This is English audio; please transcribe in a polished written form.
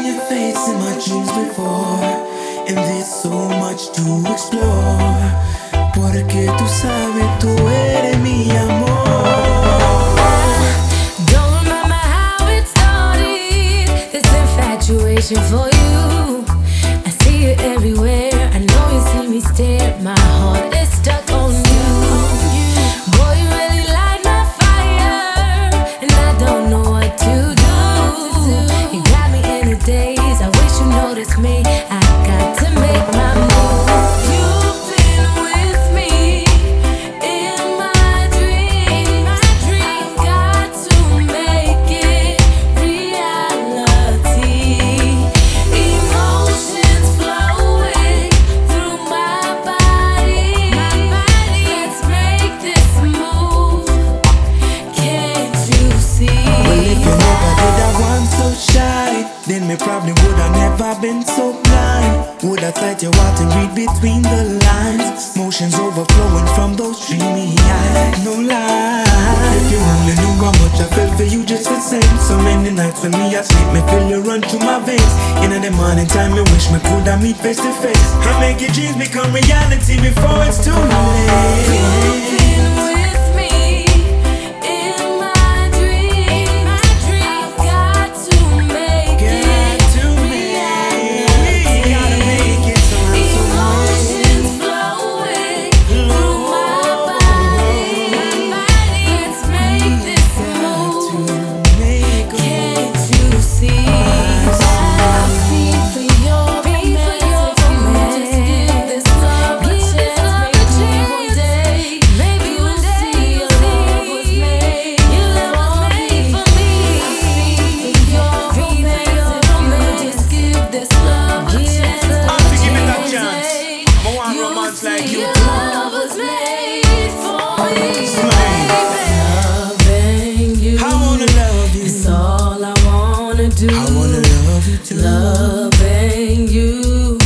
your face in my dreams before, and there's so much to explore. Porque tú sabes, tú eres mi amor. Don't remember how it started, this infatuation for you. I see you everywhere, I know you see me stare. My heart is stuck on you. Boy, you really light my fire, and I don't know what to do. You got me in a daze, I wish you noticed me. I got to make my move. You've been with me in my dreams. I've got to make it reality. Emotions flowing through my body. Let's make this move. Can't you see? Well, if you never did I want so shy, then me probably would have never been so blind. Would I thought you out and read between the lines, motions overflowing from those dreamy eyes. No lie, if you only knew how much I felt for you just the same. So many nights when me I sleep, me feel you run through my veins. In the morning time, me wish me could have meet face to face. I make your dreams become reality before it's too late. Been with me in my dreams. I've got to make it reality. Emotions flowing through my body. Let's make this move. Can't you see? I feel for your romance. Give this love a chance. Maybe one day your love was made. Your love was made for me. I feel for your romance. Just give this love a chance. I'm to give it a chance. I want romance like you. Your love was made for me. Smile. Loving you I wanna love you. is all I wanna do. I wanna love you too. Loving you